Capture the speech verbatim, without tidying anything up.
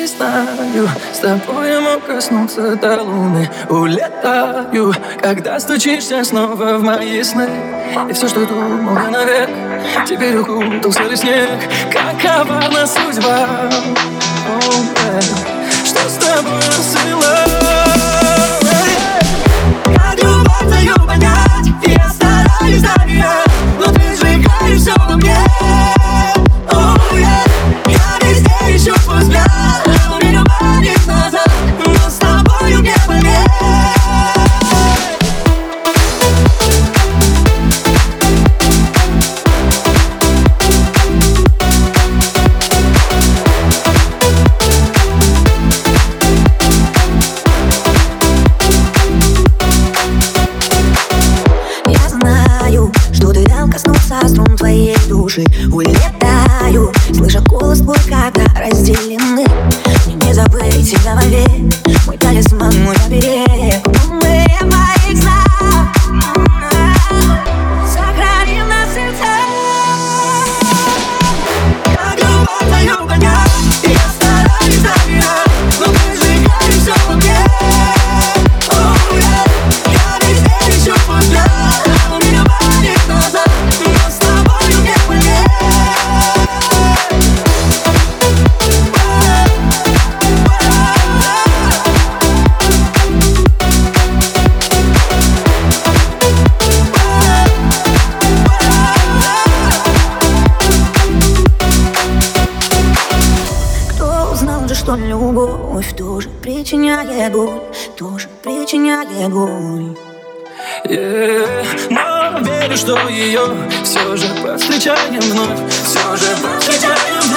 не знаю, с тобой я мог коснуться до луны. Улетаю, когда стучишься снова в мои сны. И все, что думал я навек, теперь укутался в снег. Как коварна судьба, oh, yeah. Что с тобой рассвело? Как любовь даю понять, я стараюсь догонять, но ты сжигаешь все во мне. Oh, yeah. Я везде ищу твой взгляд, но меня манит назад, но с тобою мне больнее. Струн твоей души улетаю, слыша голос твой, когда разделены. Мне не забыть тебя вовек, мой талисман, мой оберег. Мы в моих снах сохраним на сердцах. Как любовь твою понять, я стараюсь догонять, но ты сжигаешь все во мне. Oh, yeah. Я везде ищу твой взгляд, но меня манит назад. Что любовь тоже причиняет боль, тоже причиняет боль. Yeah, но верю, что ее все же повстречаем вновь, все же повстречаем вновь.